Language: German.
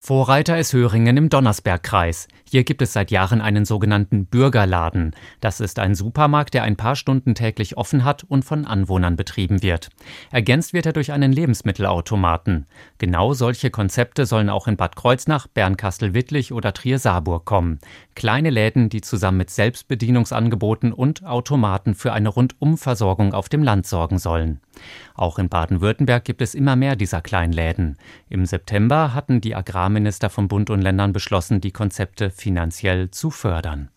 Vorreiter ist Höringen im Donnersbergkreis. Hier gibt es seit Jahren einen sogenannten Bürgerladen. Das ist ein Supermarkt, der ein paar Stunden täglich offen hat und von Anwohnern betrieben wird. Ergänzt wird er durch einen Lebensmittelautomaten. Genau solche Konzepte sollen auch in Bad Kreuznach, Bernkastel-Wittlich oder Trier-Saarburg kommen. Kleine Läden, die zusammen mit Selbstbedienungsangeboten und Automaten für eine Rundumversorgung auf dem Land sorgen sollen. Auch in Baden-Württemberg gibt es immer mehr dieser kleinen Läden. Im September hatten die Agrarminister von Bund und Ländern beschlossen, die Konzepte finanziell zu fördern.